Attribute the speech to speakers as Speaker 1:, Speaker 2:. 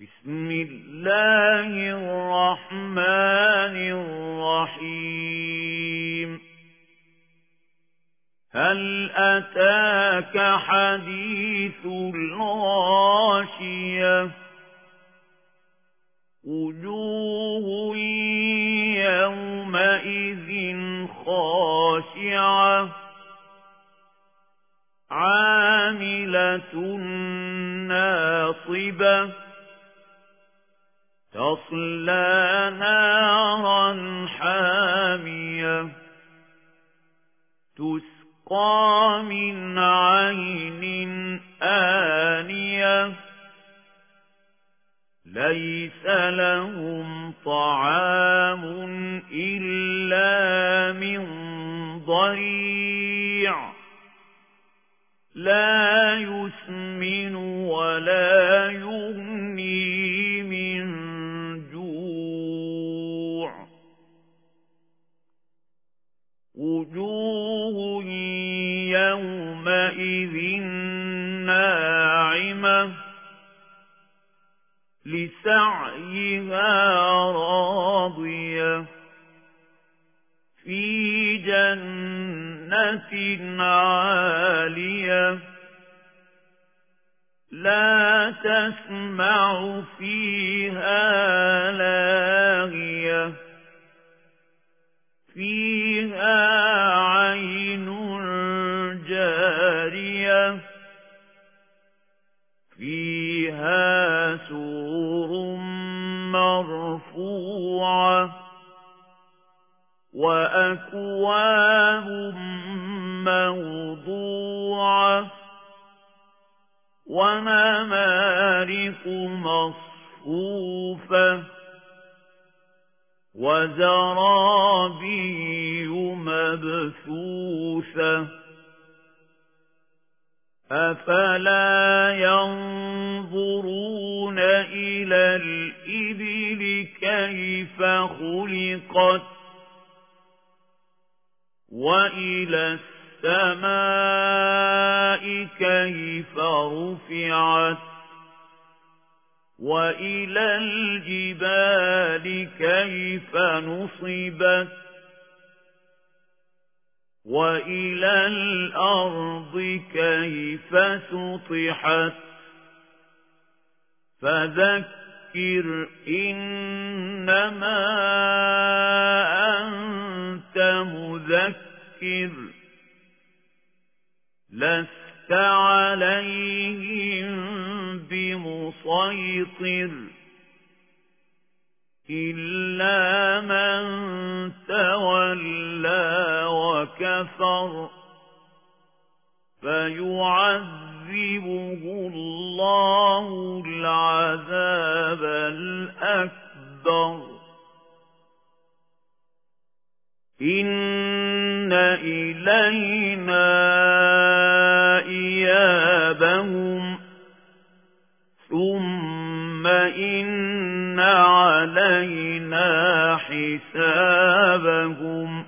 Speaker 1: بسم الله الرحمن الرحيم هل أتاك حديث الغاشية وجوه يومئذ خاشعة عاملة ناصبة تصلى نارا حامية تسقى من عين آنية ليس لهم طعام إلا من ضريع لا يسمن ولا يغني من جوع وجوه يومئذ ناعمة لسعيها راضية في جنة عالية لا تسمع فيها لاغية فيها عين جارية فيها سور مرفوعة وأكواب موضوعة ونمارق مصفوفة وزرابي مبثوثة أفلا ينظرون إلى الإبل كيف خلقت وإلى السماء كيف رفعت وإلى الجبال كيف نصبت وإلى الأرض كيف سطحت فذكر إنما أنت مذكر لست عليهم بمسيطر إلا من تولى وكفر فيعذبه الله العذاب الأكبر إن إلينا إيابهم ثم إن علينا حسابهم